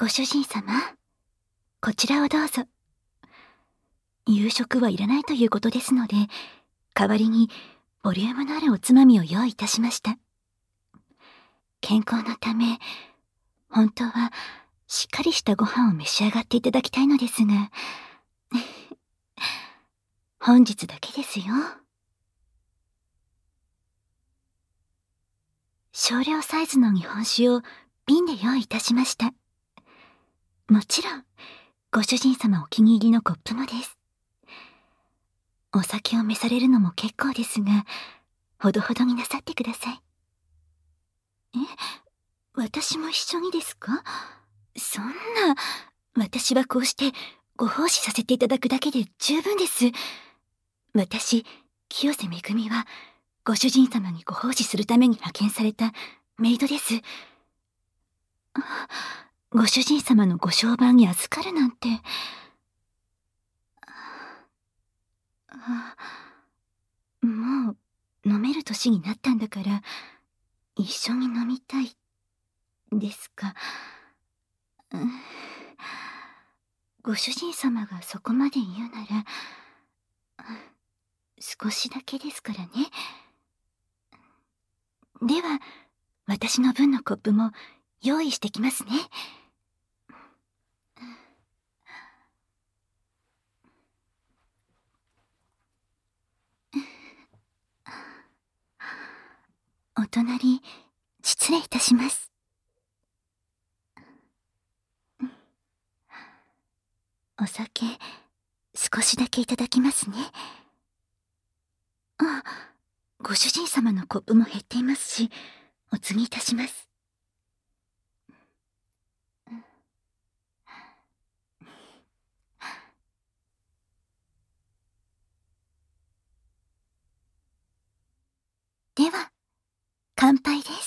ご主人様、こちらをどうぞ。夕食はいらないということですので、代わりにボリュームのあるおつまみを用意いたしました。健康のため、本当はしっかりしたご飯を召し上がっていただきたいのですが、本日だけですよ。少量サイズの日本酒を瓶で用意いたしました。もちろん、ご主人様お気に入りのコップもです。お酒を召されるのも結構ですが、ほどほどになさってください。私も一緒にですか？そんな、私はこうしてご奉仕させていただくだけで十分です。私、清瀬めぐみは、ご主人様にご奉仕するために派遣されたメイドです。ご主人様のご商売に預かるなんて。もう飲める年になったんだから、一緒に飲みたい、ですか。ご主人様がそこまで言うなら、少しだけですからね。では、私の分のコップも用意してきますね。お隣、失礼いたします。お酒、少しだけいただきますね。ご主人様のコップも減っていますし、お継ぎいたします。では、乾杯です。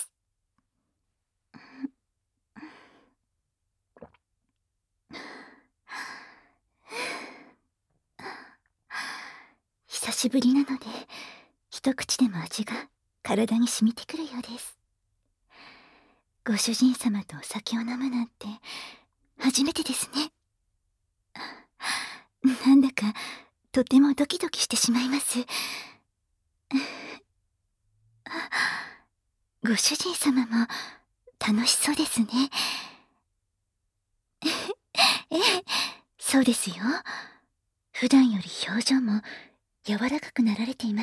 久しぶりなので、一口でも味が体に染みてくるようです。ご主人様とお酒を飲むなんて、初めてですね。なんだか、とてもドキドキしてしまいます。ご主人様も、楽しそうですね。ええ、そうですよ。普段より表情も柔らかくなられています。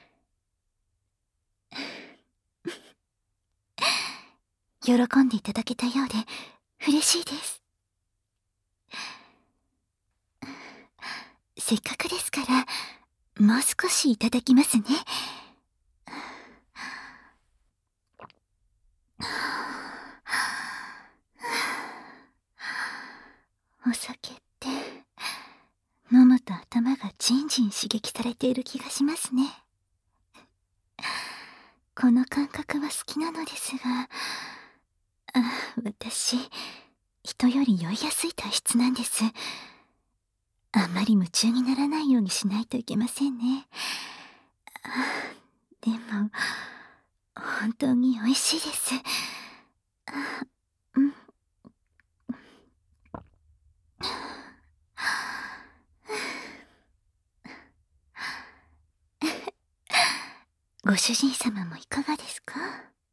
喜んでいただけたようで嬉しいです。せっかくですから、もう少しいただきますね。お酒って、飲むと頭がじんじん刺激されている気がしますね。この感覚は好きなのですが、私、人より酔いやすい体質なんです。あんまり夢中にならないようにしないといけませんね。でも、本当に美味しいです。ご主人様もいかがですか？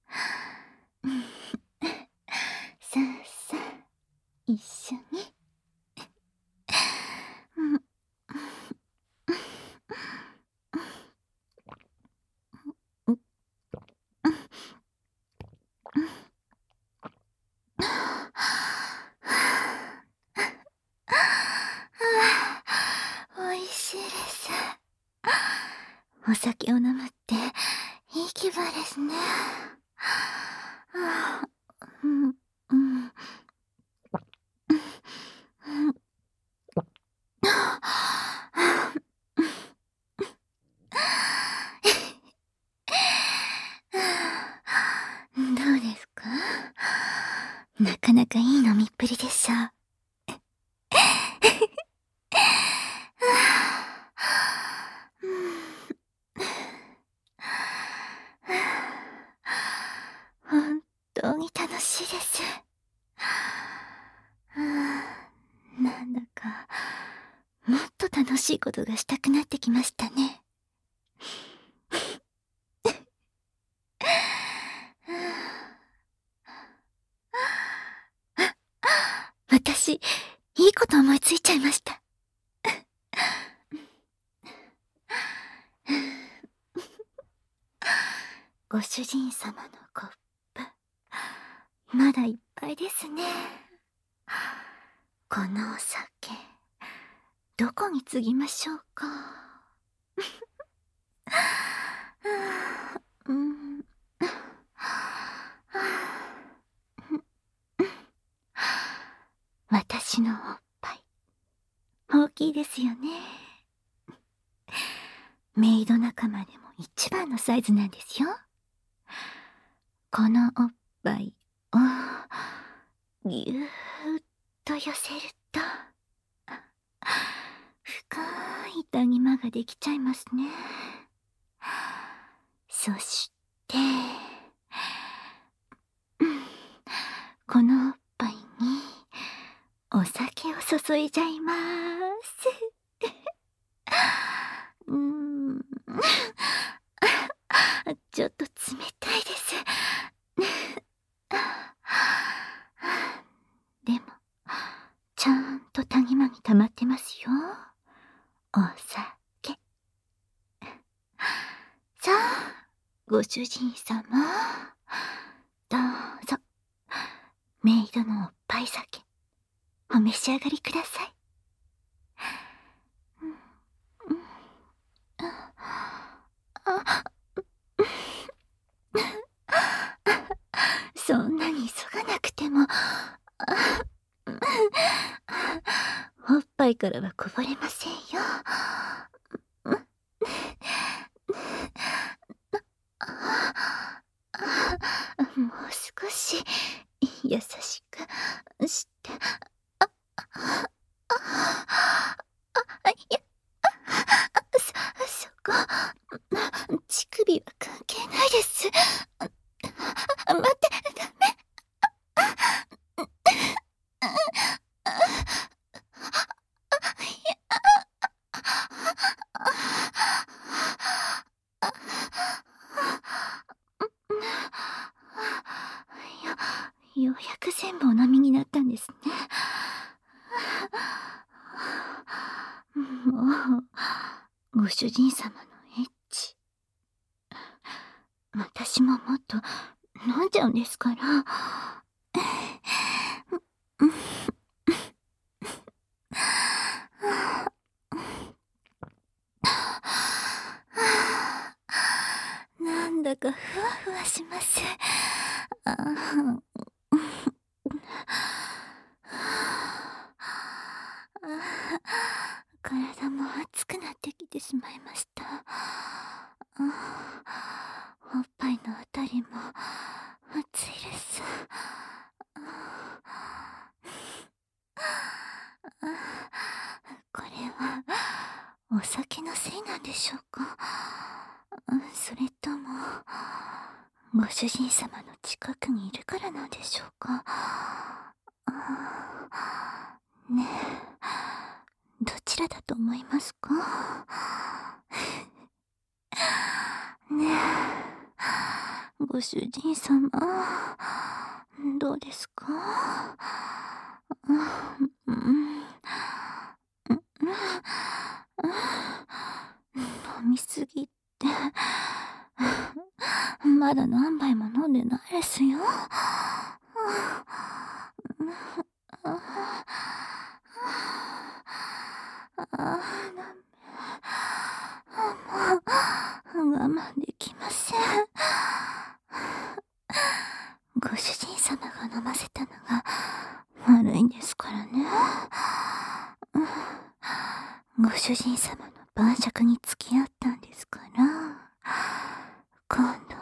さあさあ、一緒に。美味しいです。お酒を飲むっていい気分ですね。どうですか？なかなかいい飲みっぷりでしょう。本当に楽しいです。 もっと楽しいことがしたくなってきましたね。私、いいこと思いついちゃいました。ご主人様のコップ、まだいっぱいですね。このお酒、どこに継ぎましょうか。うん、私のおっぱい、大きいですよね。メイド仲間でも一番のサイズなんですよ。このおっぱいをぎゅーっと寄せると、深い谷間ができちゃいますね。そして、このおっぱいにお酒を注いじゃいます。ちょっと冷たいです。でも、ちゃんと谷間に溜まってますよ。お酒。さあ、ご主人様、どうぞ、メイドのおっぱい酒、お召し上がりください。そんなに急がなくても、おっぱいからはこぼれませんよ。もう少し優しくして、いや、そこ、乳首は関係ないです。待って、ダメ。ようやく全部お飲みになったんですね。もう、ご主人様のエッチ、私ももっと飲んじゃうんですから。なんだかふわふわします。体も熱くなってきてしまいました。おっぱいのあたりも熱いです。これはお酒のせいなんでしょうか。それともご主人様の近くにいるからなんでしょうか。ねえ、どちらだと思いますか。ねえ、ご主人様、どうですか。飲みすぎって、まだ何杯も飲んでないですよ。もう我慢できません。ご主人様が飲ませたのが悪いんですからね。ご主人様の晩酌に付き合ったんですから、今度